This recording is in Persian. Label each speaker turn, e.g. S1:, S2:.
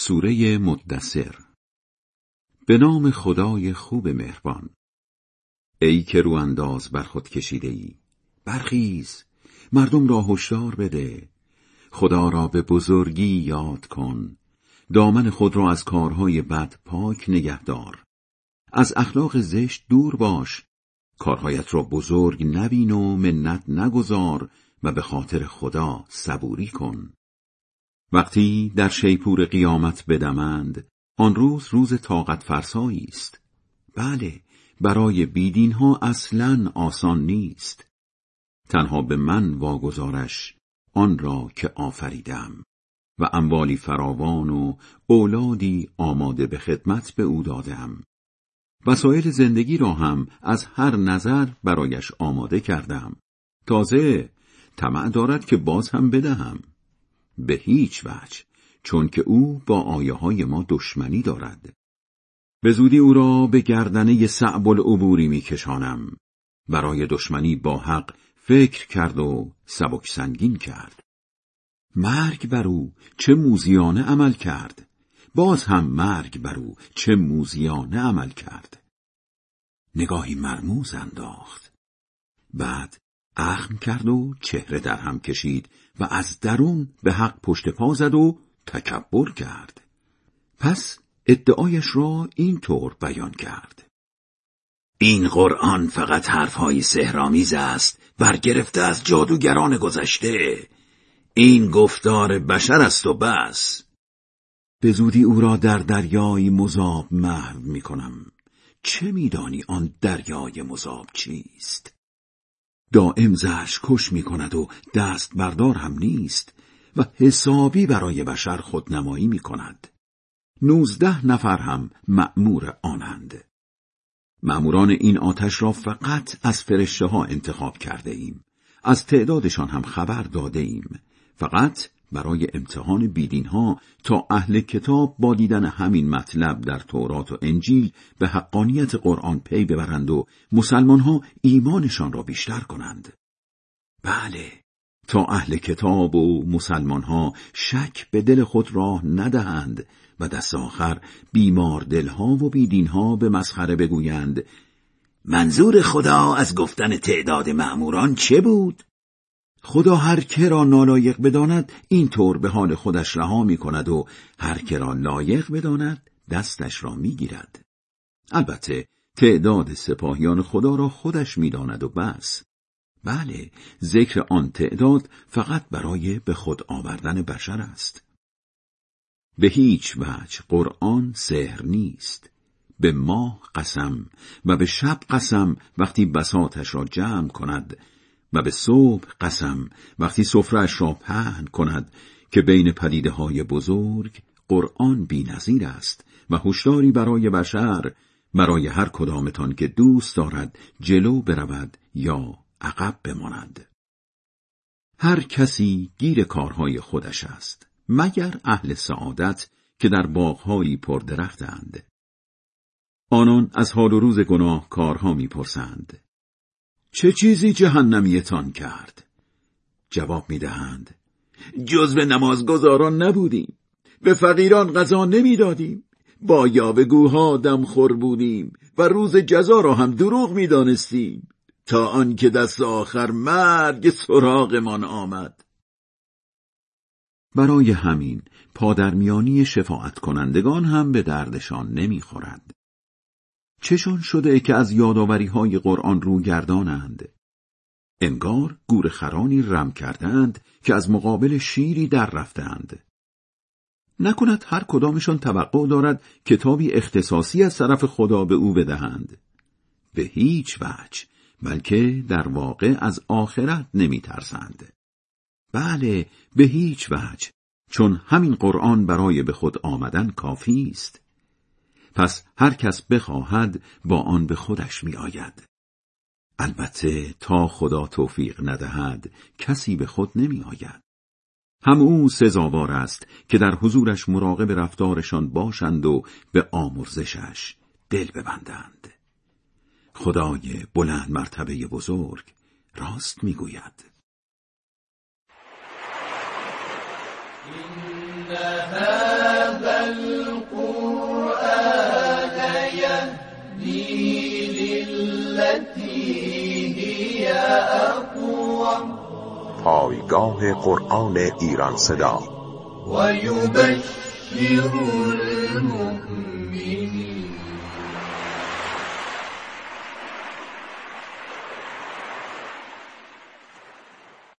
S1: سوره مدثر. به نام خدای خوب مهربان. ای که رو انداز بر خود کشیده ای، برخیز، مردم را هشدار بده. خدا را به بزرگی یاد کن، دامن خود را از کارهای بد پاک نگهدار. از اخلاق زشت دور باش، کارهایت را بزرگ نبین و منت نگذار و به خاطر خدا صبوری کن. وقتی در شیپور قیامت بدمند، آن روز طاقت فرسایی است. بله، برای بیدین ها اصلاً آسان نیست. تنها به من واگذارش، آن را که آفریدم و اموالی فراوان و اولادی آماده به خدمت به او دادم. وسایل زندگی را هم از هر نظر برایش آماده کردم. تازه طمع دارد که باز هم بدهم. به هیچ وجه، چون که او با آیه های ما دشمنی دارد. به زودی او را به گردنه صعب العبوری می کشانم. برای دشمنی با حق فکر کرد و سبک سنگین کرد. مرگ بر او چه موذیانه عمل کرد. باز هم مرگ بر او چه موذیانه عمل کرد. نگاهی مرموز انداخت. بعد اخم کرد و چهره در هم کشید و از درون به حق پشت پا زد و تکبر کرد. پس ادعایش را این طور بیان کرد: این قرآن فقط حرفهای سحرآمیز است، برگرفته از جادوگران گذشته. این گفتار بشر است و بس. به زودی او را در دریای مذاب محو می کنم. چه میدانی آن دریای مذاب چیست؟ دائم زجر کش می کند و دست بردار هم نیست و حسابی برای بشر خودنمایی می کند. 19 نفر هم مأمور آنند. مأموران این آتش را فقط از فرشته ها انتخاب کرده ایم. از تعدادشان هم خبر داده ایم. فقط برای امتحان بیدین ها تا اهل کتاب با دیدن همین مطلب در تورات و انجیل به حقانیت قرآن پی ببرند و مسلمان ها ایمانشان را بیشتر کنند. بله، تا اهل کتاب و مسلمان ها شک به دل خود راه ندهند و دست آخر بیمار دلها و بیدین ها به مسخره بگویند: منظور خدا از گفتن تعداد مأموران چه بود؟ خدا هر که را نالایق بداند این طور به حال خودش رها می کند و هر که را لایق بداند دستش را می گیرد. البته تعداد سپاهیان خدا را خودش می داند و بس. بله، ذکر آن تعداد فقط برای به خود آوردن بشر است. به هیچ وجه قرآن سحر نیست. به ماه قسم و به شب قسم وقتی بساطش را جمع کند و به صبح قسم وقتی سفره‌اش را پهن کند که بین پدیده های بزرگ قرآن بی‌نظیر است و هشداری برای بشر، برای هر کدامتان که دوست دارد جلو برود یا عقب بماند. هر کسی گیر کارهای خودش است، مگر اهل سعادت که در باغ‌هایی پردرختند. آنان از حال و روز گناه کارها می‌پرسند: چه چیزی جهنمیتان کرد؟ جواب می‌دهند: جزو نمازگزاران نبودیم، به فقیران غذا نمی‌دادیم، با یاوه‌گوها دمخور بودیم و روز جزا را هم دروغ می‌دانستیم، تا آنکه دست آخر مرگ سراغمان آمد. برای همین پادرمیانی شفاعت کنندگان هم به دردشان نمی‌خورد. چشان شده که از یادآوری‌های قرآن رو گردانند؟ انگار گورخرانی رم کردند که از مقابل شیری در رفتند. نکند هر کدامشان توقع دارد کتابی اختصاصی از طرف خدا به او بدهند؟ به هیچ وجه، بلکه در واقع از آخرت نمی‌ترسند. بله، به هیچ وجه، چون همین قرآن برای به خود آمدن کافی است. پس هر کس بخواهد با آن به خودش می آید. البته تا خدا توفیق ندهد کسی به خود نمی آید. هم او سزاوار است که در حضورش مراقب رفتارشان باشند و به آمرزشش دل ببندند. خدای بلند مرتبه بزرگ راست می گوید:
S2: إن هذا بالتي هي أقوم.
S3: پایگاه قرآن ایران صدا.
S2: و یبشر المؤمنین